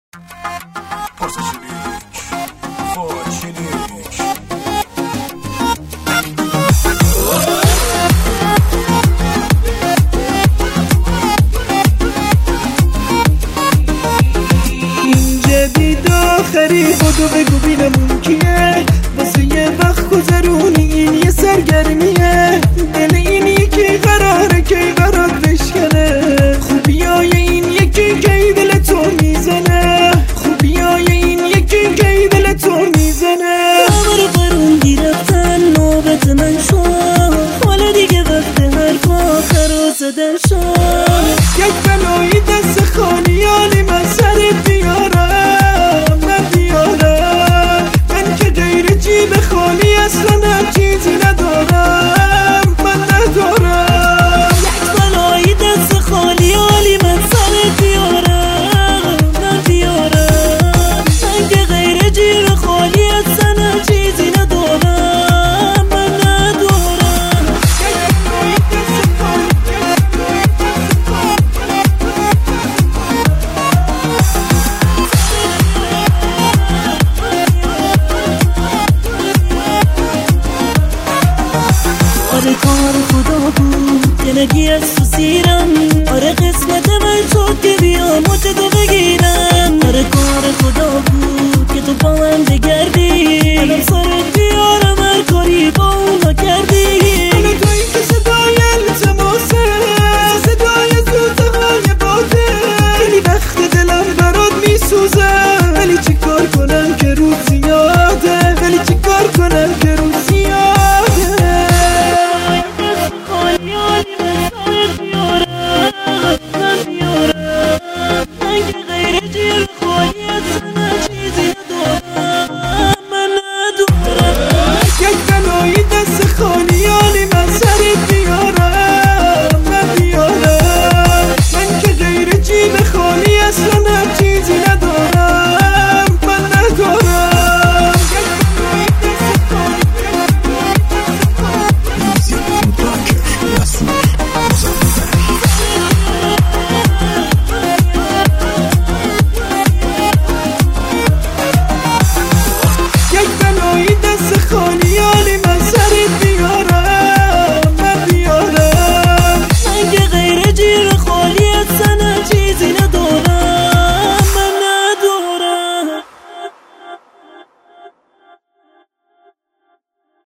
این جدید آخری خودو بگو بینمون کیه، واسه یه وقت گذرونی این یه سرگرمیه. دل این یکی قراره کی قرار بشکنه، خوبیای این یکی کی دل تو میزنه، خوبیای این یکی کی دل تو میزنه. خبر قروندی رفتن نوبت من شد، حالا دیگه وقت حرف آخر و زدن شد. یک بلایی دست خالیالی من سرت بیارم، من بیارم. من که غیر جیب خالی اصلا هم چیزی ندارم، من ندارم. یک بلایی دست خالیالی من سرت بیارم، من بیارم. من که غیر جیب خالی اصلا هم چیزی ندارم، من ندارم. آره کار خدا بود که نگی از تو سیرم، آره قسمت من شد که بیام و تو بگیرم. آره کار خدا بود که تو با من بگردی، الان سرت بیارم هر کاری با اونا کردی. حالا تو این که صدای التماسه، صدای زوزهای باده، خیلی وقت دلم برات میسوزه، ولی چی کار کنم که روز زیاده، ولی چی کار کنم که روز زیاده. خالیالی من سرت بیارم، من بیارم. من که غیر جیب خالی اصلا چیزی ندارم، من ندارم. یک بلایی دست خالیالی من سرت بیارم، من بیارم. من که غیر جیب خالی اصلا هم چیزی ندارم، من ندارم. Music Rocker,